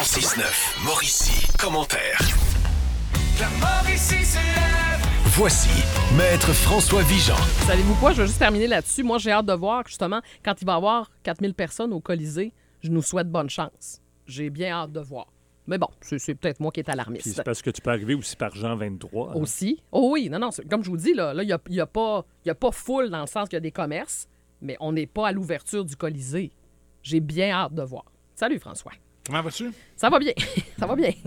106.9, Mauricie, commentaire. La Mauricie se lève. Voici Maître François Vigeant. Savez-vous quoi? Je vais juste terminer là-dessus. Moi, j'ai hâte de voir, justement, quand il va y avoir 4000 personnes au Colisée, je nous souhaite bonne chance. J'ai bien hâte de voir. Mais bon, c'est peut-être moi qui est Puis alarmiste. c'est parce que tu peux arriver aussi par Jean 23. hein. Aussi. Oh oui, non, comme je vous dis, là, il n'y a pas foule dans le sens qu'il y a des commerces, mais on n'est pas à l'ouverture du Colisée. J'ai bien hâte de voir. Salut, François. Comment vas-tu? Ça va bien. Ça va bien.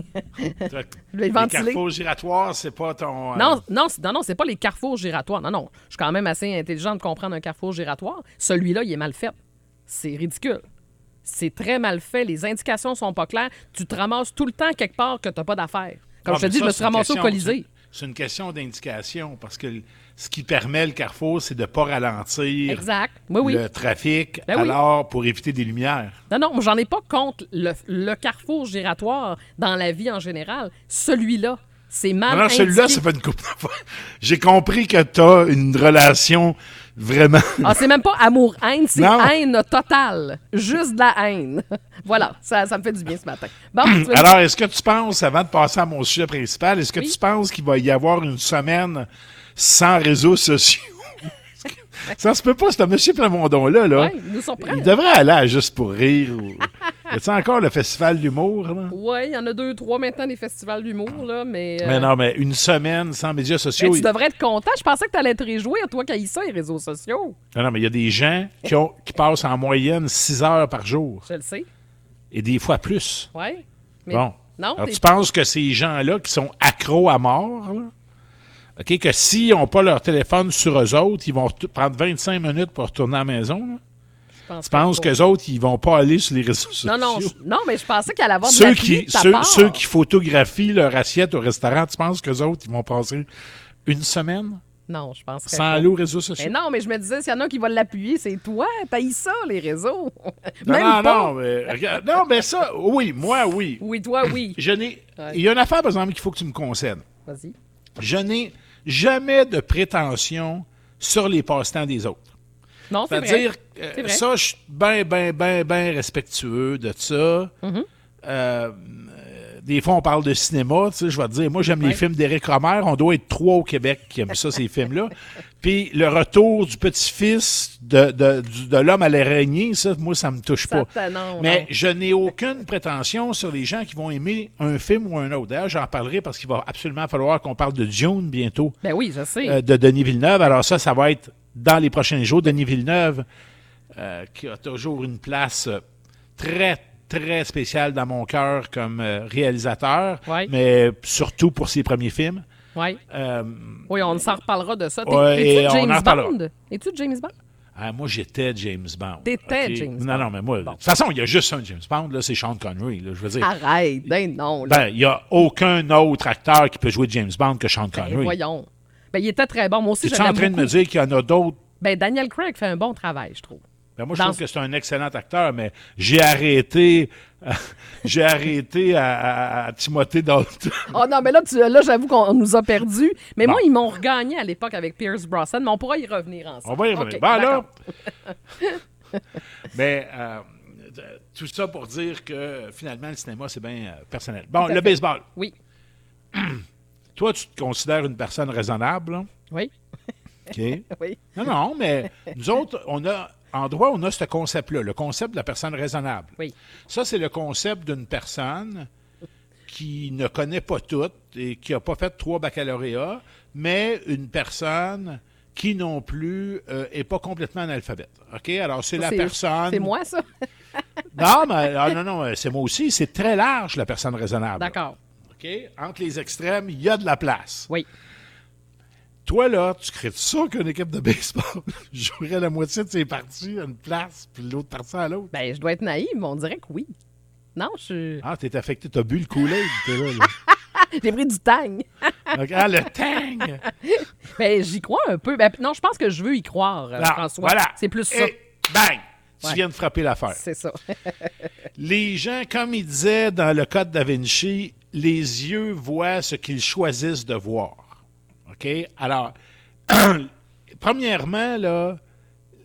Les ventiler. carrefours giratoires, c'est pas ton... Non, c'est pas les carrefours giratoires. Non. Je suis quand même assez intelligent de comprendre un carrefour giratoire. Celui-là, il est mal fait. C'est ridicule. C'est très mal fait. Les indications sont pas claires. Tu te ramasses tout le temps quelque part que t'as pas d'affaires. Comme je te dis, je me suis ramassé au Colisée. C'est une question d'indication parce que ce qui permet le carrefour, c'est de ne pas ralentir Exact. Oui. le trafic Ben oui. alors pour éviter des lumières. Non, moi, j'en ai pas contre le carrefour giratoire dans la vie en général. Celui-là, c'est mal Alors indiqué. celui-là, ça fait une coupe d'enfants. J'ai compris que tu as une relation vraiment... Ah, c'est même pas amour-haine, c'est Non. haine totale. Juste de la haine. Voilà, ça me fait du bien ce matin. Bon, tu veux- Alors, est-ce que tu penses, avant de passer à mon sujet principal, est-ce que Oui. tu penses qu'il va y avoir une semaine sans réseaux sociaux? Ça se peut pas, ce monsieur Plamondon-là, là. Ouais, il nous surprend. Il devrait aller à Juste pour rire. Y a-t-il encore le festival d'humour, là? Oui, il y en a 2-3 maintenant des festivals d'humour, là, mais... Mais non, mais une semaine sans médias ben, sociaux. tu devrais être content. Je pensais que tu allais te réjouir, toi, qui haïs ça, les réseaux sociaux. Non, mais il y a des gens qui passent en moyenne 6 heures par jour. Je le sais. Et des fois plus. Oui. Mais Bon. non, Alors, t'es- tu penses que ces gens-là qui sont accros à mort, là, OK, que s'ils n'ont pas leur téléphone sur eux autres, ils vont prendre 25 minutes pour retourner à la maison, là? je pense Tu penses pas. qu'eux autres, ils vont pas aller sur les réseaux sociaux? Non, mais je pensais qu'elle allait avoir de Ceux l'appui qui, de ta ceux, part. ceux qui photographient leur assiette au restaurant, tu penses qu'eux autres, ils vont passer une semaine Non, je pense sans aller aux réseaux sociaux? Mais non, mais je me disais, s'il y en a qui vont l'appuyer, c'est toi. T'haïs ça, les réseaux. Non, Même non, pas. non, mais, regarde, non, mais ça, oui, moi, oui. Oui, toi, oui. Ouais. Il y a une affaire, par exemple, qu'il faut que tu me concèdes. Vas-y. Je n'ai jamais de prétention sur les passe-temps des autres. Non, c'est vrai. C'est-à-dire, C'est vrai. ça, je suis bien respectueux de ça. Mm-hmm. Des fois, on parle de cinéma, tu sais, je vais te dire, moi, j'aime les films d'Éric Romer. On doit être 3 au Québec qui aiment ça, ces films-là. Puis, le retour du petit-fils de l'homme à l'araignée, ça, moi, ça me touche pas. Non, Mais non. je n'ai aucune prétention sur les gens qui vont aimer un film ou un autre. D'ailleurs, j'en parlerai parce qu'il va absolument falloir qu'on parle de Dune bientôt. Ben oui, je sais. De Denis Villeneuve. Alors ça va être dans les prochains jours. Denis Villeneuve, qui a toujours une place très, très spéciale dans mon cœur comme réalisateur, Ouais. mais surtout pour ses premiers films. Ouais. Euh, Oui, on s'en reparlera de ça. Ouais, Es-tu et on James en reparlera. Bond? Es-tu James Bond? moi, j'étais James Bond. T'étais OK? James Non, Bond. non, mais moi, de toute façon, il y a juste un James Bond, là, c'est Sean Connery. Là, je veux dire, Arrête, ben non. Là. il n'y a aucun autre acteur qui peut jouer James Bond que Sean Ben, Connery. voyons. Ben, il était très bon. Moi aussi, je Es-tu en l'aime train de beaucoup. me dire qu'il y en a d'autres? Ben, Daniel Craig fait un bon travail, je trouve. Ben moi, je Dans- trouve que c'est un excellent acteur, mais j'ai arrêté à Timothée Dalton. Oh non, mais là, j'avoue qu'on nous a perdus. Mais moi, ils m'ont regagné à l'époque avec Pierce Brosnan, mais on pourra y revenir ensemble. On va y revenir. OK, Bon, là, d'accord. mais tout ça pour dire que finalement, le cinéma, c'est bien personnel. Bon, Tout à le fait. baseball. Oui. Toi, tu te considères une personne raisonnable, là? Oui. OK? Oui. Non, mais nous autres, en droit, on a ce concept-là, le concept de la personne raisonnable. Oui. Ça, c'est le concept d'une personne qui ne connaît pas tout et qui n'a pas fait 3 baccalauréats, mais une personne qui non plus n'est pas complètement analphabète. OK? Alors, c'est la personne... C'est moi, ça? Non, mais non, c'est moi aussi. C'est très large, la personne raisonnable. D'accord. OK? Entre les extrêmes, il y a de la place. Oui. Toi, là, tu crées ça qu'une équipe de baseball jouerait la moitié de ses parties à une place, puis l'autre partie à l'autre? Ben, je dois être naïve, mais on dirait que oui. Non, je suis... Ah, t'es affecté, t'as bu le Kool-Aid, t'es là. là. J'ai pris du tang. Donc, le tang! Ben, j'y crois un peu. Ben, non, je pense que je veux y croire, Non, François. voilà. C'est plus ça. Et bang! Tu Ouais. viens de frapper l'affaire. C'est ça. Les gens, comme il disait dans le Code da Vinci, les yeux voient ce qu'ils choisissent de voir. OK? Alors, premièrement, là,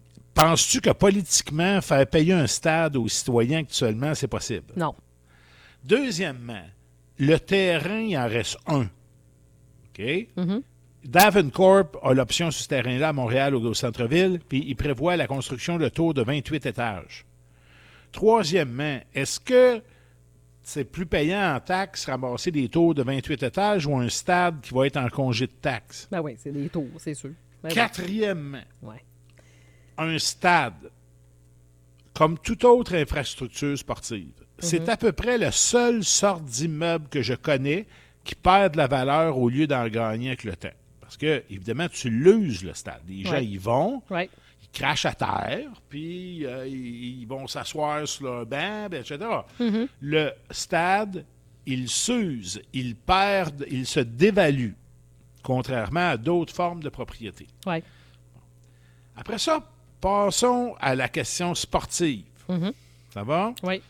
penses-tu que politiquement, faire payer un stade aux citoyens actuellement, c'est possible? Non. Deuxièmement, le terrain, il en reste un. OK? Mm-hmm. Davencorp a l'option sur ce terrain-là à Montréal, au centre-ville, puis il prévoit la construction de tours de 28 étages. Troisièmement, est-ce que c'est plus payant en taxes ramasser des tours de 28 étages ou un stade qui va être en congé de taxes? Ben oui, c'est des tours, c'est sûr. Ben Quatrièmement, ouais. un stade, comme toute autre infrastructure sportive, c'est à peu près la seule sorte d'immeuble que je connais qui perd de la valeur au lieu d'en gagner avec le temps. Parce que, évidemment, tu l'uses, le stade. Les gens y vont, Ouais. ils crachent à terre, puis ils vont s'asseoir sur leur banc, etc. Le stade, il s'use, il perd, il se dévalue, contrairement à d'autres formes de propriété. Ouais. Après ça, passons à la question sportive. Ça va? Oui.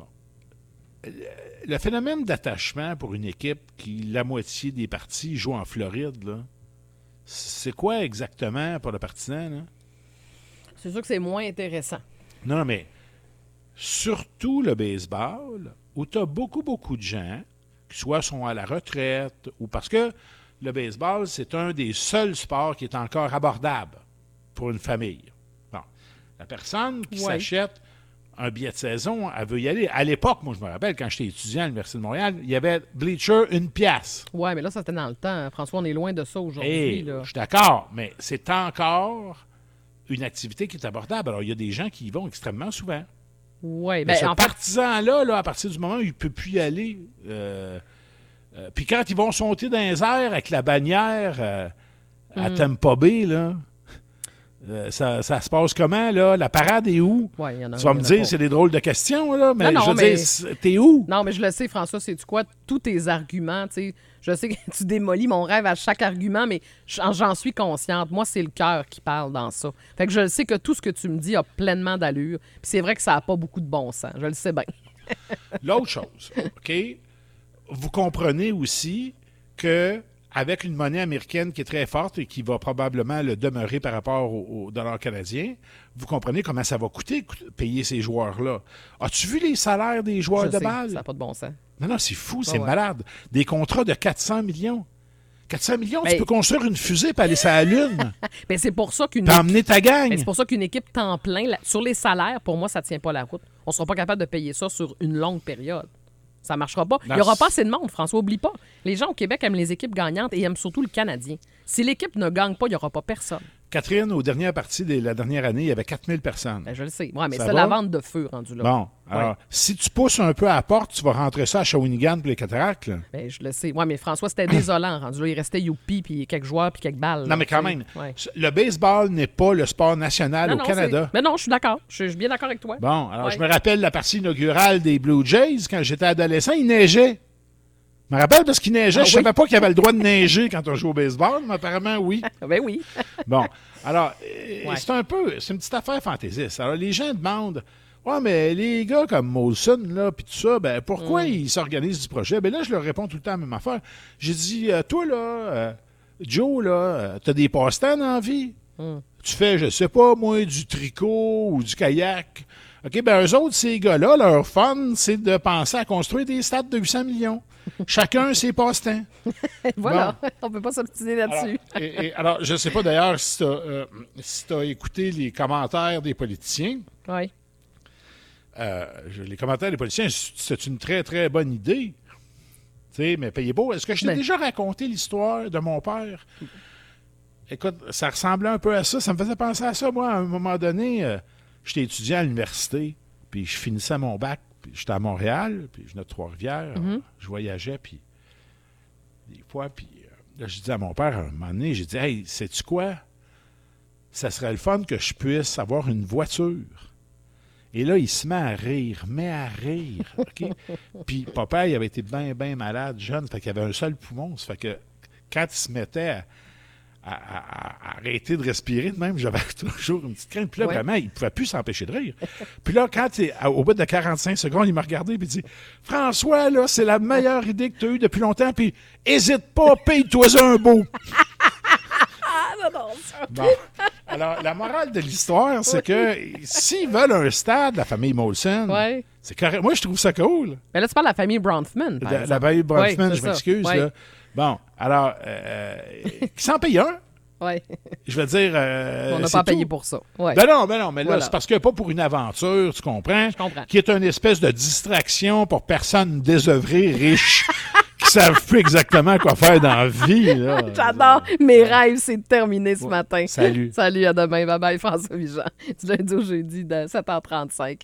Le phénomène d'attachement pour une équipe qui, la moitié des parties, joue en Floride, là, c'est quoi exactement pour le partisan? Là? C'est sûr que c'est moins intéressant. Non, mais surtout le baseball, où tu as beaucoup de gens qui soit sont à la retraite ou parce que le baseball, c'est un des seuls sports qui est encore abordable pour une famille. Bon. La personne qui s'achète un billet de saison, elle veut y aller. À l'époque, moi, je me rappelle, quand j'étais étudiant à l'Université de Montréal, il y avait Bleacher, 1 pièce. Oui, mais là, ça c'était dans le temps. François, on est loin de ça aujourd'hui. Hey, je suis d'accord, mais c'est encore une activité qui est abordable. Alors, il y a des gens qui y vont extrêmement souvent. Oui, mais ce partisan-là, là, à partir du moment où il ne peut plus y aller, puis quand ils vont sauter dans les airs avec la bannière à Tampa Bay, là, ça se passe comment, là? La parade est où? Ouais, y en a, tu vas me dire, c'est des drôles de questions, là, mais non, je veux dire, t'es où? Non, mais je le sais, François, c'est-tu quoi? Tous tes arguments, tu sais, je sais que tu démolis mon rêve à chaque argument, mais j'en suis consciente. Moi, c'est le cœur qui parle dans ça. Fait que je le sais que tout ce que tu me dis a pleinement d'allure. Puis c'est vrai que ça n'a pas beaucoup de bon sens. Je le sais bien. L'autre chose, OK? Vous comprenez aussi que avec une monnaie américaine qui est très forte et qui va probablement le demeurer par rapport au dollar canadien, vous comprenez comment ça va coûter payer ces joueurs-là. As-tu vu les salaires des joueurs de balle? Ça n'a pas de bon sens. Non, c'est fou, c'est malade. Des contrats de 400 millions. 400 millions, tu peux construire une fusée et aller sur la Lune. Mais c'est pour ça qu'une emmener ta gang. C'est pour ça qu'une équipe temps plein, sur les salaires, pour moi, ça ne tient pas la route. On ne sera pas capable de payer ça sur une longue période. Ça ne marchera pas. Il n'y aura pas assez de monde, François. Oublie pas. Les gens au Québec aiment les équipes gagnantes et aiment surtout le Canadien. Si l'équipe ne gagne pas, il n'y aura pas personne. Catherine, aux dernières parties de la dernière année, il y avait 4000 personnes. Ben, je le sais. Ouais, mais c'est la vente de feu rendu là. Bon, alors, si tu pousses un peu à la porte, tu vas rentrer ça à Shawinigan pour les Cataractes. Là. Ben, je le sais. Ouais, mais François, c'était désolant rendu là. Il restait Youpi, puis quelques joueurs, puis quelques balles. Non, mais quand même, le baseball n'est pas le sport national au Canada. Mais non, je suis d'accord. Je suis bien d'accord avec toi. Bon, alors je me rappelle la partie inaugurale des Blue Jays. Quand j'étais adolescent, il neigeait. Je me rappelle parce qu'il neigeait. Je ne savais pas qu'il y avait le droit de neiger quand on joue au baseball, mais apparemment, oui. Ben oui. Bon, alors, c'est une petite affaire fantaisiste. Alors, les gens demandent, ouais, mais les gars comme Molson, là, puis tout ça, ben, pourquoi ils s'organisent du projet? Ben là, je leur réponds tout le temps la même affaire. J'ai dit, toi, là, Joe, là, t'as des passe-temps dans la vie? Tu fais, je sais pas, moi, du tricot ou du kayak. OK, ben, eux autres, ces gars-là, leur fun, c'est de penser à construire des stades de 800 millions. Chacun ses passe-temps. Voilà, bon. On ne peut pas s'obstiner là-dessus. Alors, je ne sais pas d'ailleurs si tu as écouté les commentaires des politiciens. Oui. Les commentaires des politiciens, c'est une très, très bonne idée. Tu sais, mais payez beau. Est-ce que je t'ai déjà raconté l'histoire de mon père? Écoute, ça ressemblait un peu à ça. Ça me faisait penser à ça. Moi, à un moment donné, j'étais étudiant à l'université, puis je finissais mon bac. J'étais à Montréal, puis je venais de Trois-Rivières. Je voyageais, puis des fois, puis là, je disais à mon père, à un moment donné, j'ai dit, « Hey, sais-tu quoi? Ça serait le fun que je puisse avoir une voiture. » Et là, il se met à rire, OK? Puis papa, il avait été bien, bien malade, jeune, fait qu'il avait un seul poumon. Ça fait que quand il se mettait à arrêter de respirer de même, j'avais toujours une petite crainte. Puis là, vraiment, il ne pouvait plus s'empêcher de rire. Puis là, au bout de 45 secondes, il m'a regardé et il dit, « François, là, c'est la meilleure idée que tu as eue depuis longtemps, puis hésite pas, paye-toi un beau. » Bon. Alors, la morale de l'histoire, c'est que s'ils veulent un stade, la famille Molson, Ouais. c'est correct. Moi, je trouve ça cool. Mais là, tu parles de la famille Bronfman. par La exemple. famille Bronfman, Oui, je c'est m'excuse. ça. Ouais. Là. Bon, alors, qui s'en paye un? Ouais. Je veux dire. On n'a c'est pas payé tout. pour ça. Ouais. Ben non, mais là, Voilà. c'est parce que pas pour une aventure, tu comprends? Je comprends. Qui est une espèce de distraction pour personnes désœuvrées, riches, qui savent plus exactement quoi faire dans la vie. Là. J'adore. Mes rêves, c'est terminé ce matin. Salut. Salut, à demain. Bye bye, François Vigeant. Du lundi au jeudi, de 7h35.